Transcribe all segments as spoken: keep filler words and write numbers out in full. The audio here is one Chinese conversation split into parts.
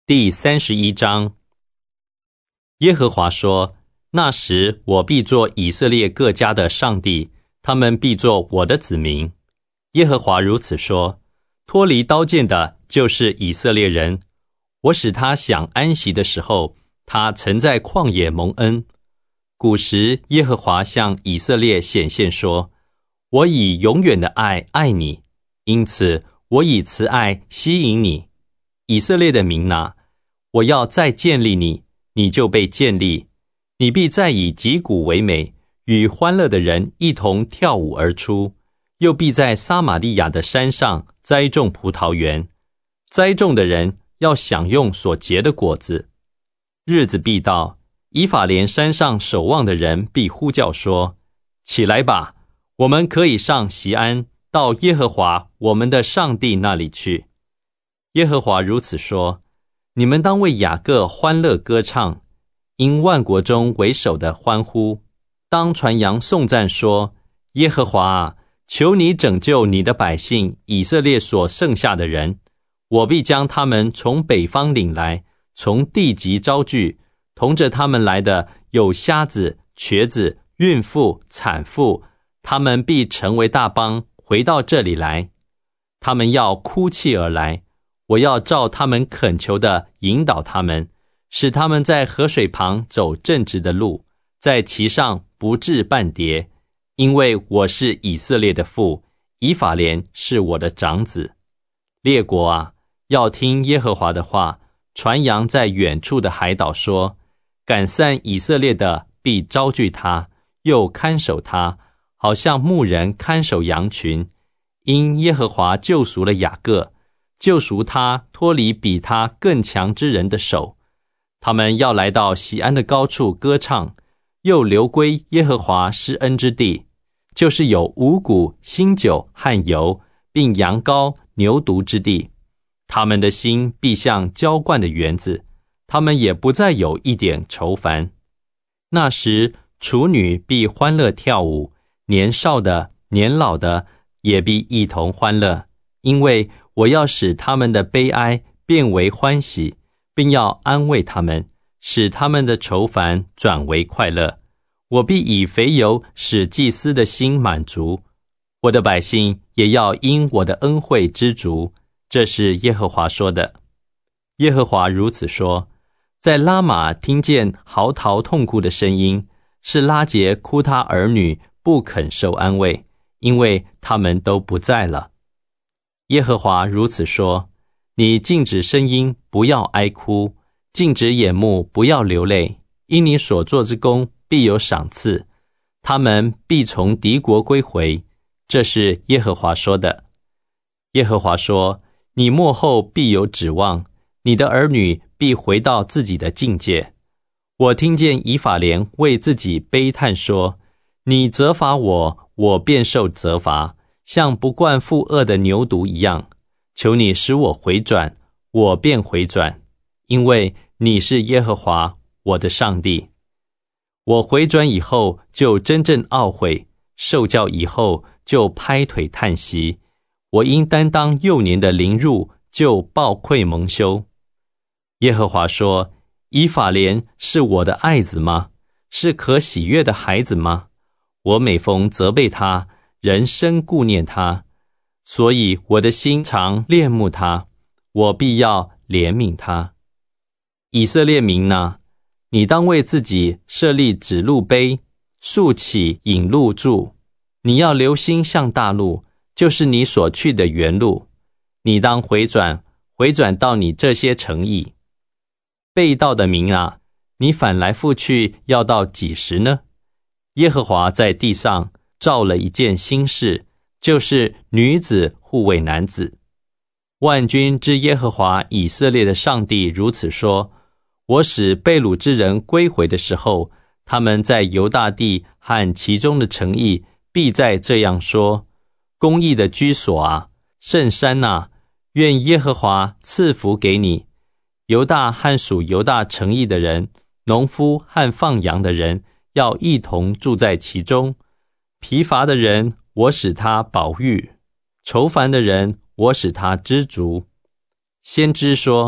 第三十一章。耶和华说，那时我必做以色列各家的上帝，他们必做我的子民。耶和华如此说，脱离刀剑的就是以色列人，我使他享安息的时候，他曾在旷野蒙恩。古时耶和华向以色列显现说，我以永远的爱爱你，因此我以慈爱吸引你。以色列的民哪，我要再建立你，你就被建立，你必再以击鼓为美，与欢乐的人一同跳舞而出，又必在撒玛利亚的山上栽种葡萄园，栽种的人要享用所结的果子。日子必到，以法莲山上守望的人必呼叫说，起来吧，我们可以上锡安，到耶和华我们的上帝那里去。耶和华如此说，你们当为雅各欢乐歌唱，因万国中为首的欢呼，当传扬颂赞说，耶和华啊，求你拯救你的百姓以色列所剩下的人，我必将他们从北方领来，从地极招聚，同着他们来的有瞎子、瘸子、孕妇、产妇，他们必成为大邦，回到这里来。他们要哭泣而来，我要照他们恳求的引导他们，使他们在河水旁走正直的路，在其上不致半跌。因为我是以色列的父，以法莲是我的长子。列国啊，要听耶和华的话，传扬在远处的海岛说，赶散以色列的必招聚他，又看守他，好像牧人看守羊群。因耶和华救赎了雅各，救赎他脱离比他更强之人的手。他们要来到锡安的高处歌唱，又流归耶和华施恩之地，就是有五谷、新酒和油，并羊羔、牛犊之地。他们的心必像浇灌的园子，他们也不再有一点愁烦。那时处女必欢乐跳舞，年少的、年老的也必一同欢乐，因为我要使他们的悲哀变为欢喜，并要安慰他们，使他们的愁烦转为快乐。我必以肥油使祭司的心满足，我的百姓也要因我的恩惠知足。这是耶和华说的。耶和华如此说，在拉玛听见嚎啕痛哭的声音，是拉结哭他儿女，不肯受安慰，因为他们都不在了。耶和华如此说，你禁止声音，不要哀哭，禁止眼目，不要流泪，因你所做之功必有赏赐，他们必从敌国归回。这是耶和华说的。耶和华说，你末后必有指望，你的儿女必回到自己的境界。我听见以法莲为自己悲叹说，你责罚我，我便受责罚，像不惯负恶的牛犊一样。求你使我回转，我便回转，因为你是耶和华我的上帝。我回转以后就真正懊悔，受教以后就拍腿叹息。我因担当幼年的凌辱，就抱愧蒙羞。耶和华说，以法莲是我的爱子吗？是可喜悦的孩子吗？我每逢责备他，人生顾念他，所以我的心常恋慕他，我必要怜悯他。以色列民哪，你当为自己设立指路碑，竖起引路柱。你要留心向大路，就是你所去的原路。你当回转，回转到你这些城邑。背道的民啊，你反来覆去要到几时呢？耶和华在地上造了一件新事，就是女子护卫男子。万军之耶和华以色列的上帝如此说，我使被掳之人归回的时候，他们在犹大地和其中的城邑必再这样说，公义的居所啊，圣山啊，愿耶和华赐福给你。犹大和属犹大城邑的人，农夫和放羊的人，要一同住在其中。疲乏的人，我使他饱飫；愁烦的人，我使他知足。先知说，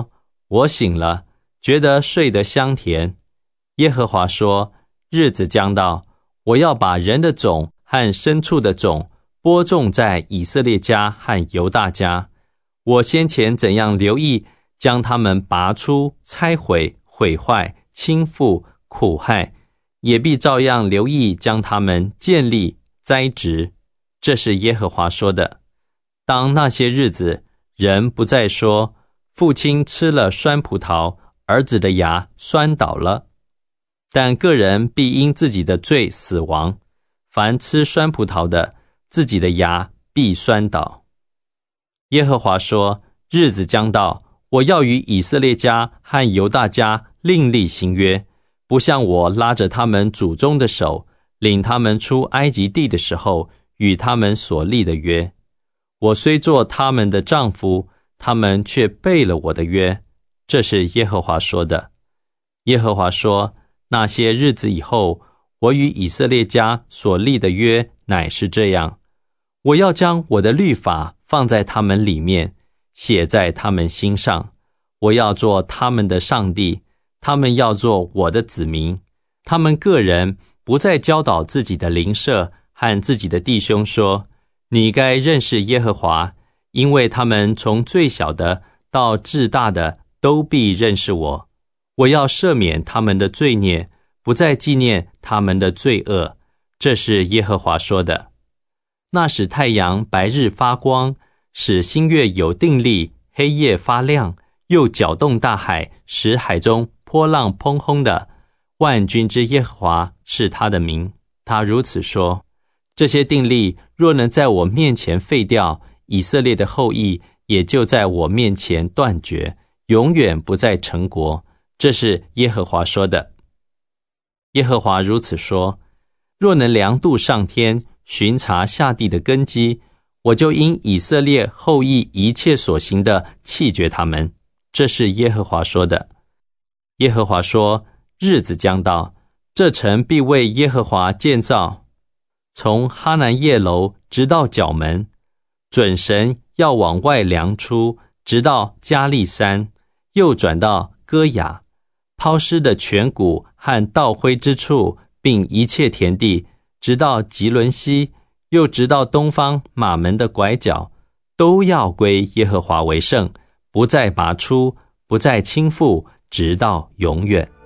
我醒了，觉得睡得香甜。耶和华说，日子将到，我要把人的种和牲畜的种播种在以色列家和犹大家。我先前怎样留意将他们拔出、拆毁、毁坏、倾覆、苦害，也必照样留意将他们建立、栽植。这是耶和华说的。当那些日子，人不再说，父亲吃了酸葡萄，儿子的牙酸倒了，但个人必因自己的罪死亡。凡吃酸葡萄的，自己的牙必酸倒。耶和华说，日子将到，我要与以色列家和犹大家另立新约，不像我拉着他们祖宗的手，领他们出埃及地的时候与他们所立的约。我虽做他们的丈夫，他们却背了我的约。这是耶和华说的。耶和华说，那些日子以后，我与以色列家所立的约乃是这样：我要将我的律法放在他们里面，写在他们心上。我要做他们的上帝，他们要做我的子民。他们个人不再教导自己的邻舍和自己的弟兄说，你该认识耶和华，因为他们从最小的到至大的都必认识我。我要赦免他们的罪孽，不再纪念他们的罪恶。这是耶和华说的。那使太阳白日发光，使星月有定力，黑夜发亮，又搅动大海，使海中波浪砰轰的，万军之耶和华是他的名。他如此说，这些定例若能在我面前废掉，以色列的后裔也就在我面前断绝，永远不再成国。这是耶和华说的。耶和华如此说，若能量度上天，巡查下地的根基，我就因以色列后裔一切所行的弃绝他们。这是耶和华说的。耶和华说，日子将到，这城必为耶和华建造，从哈南叶楼直到角门，准绳要往外量出，直到加利山，又转到歌雅，抛尸的泉谷和倒灰之处，并一切田地，直到吉伦西，又直到东方马门的拐角，都要归耶和华为圣，不再拔出，不再倾覆，直到永远。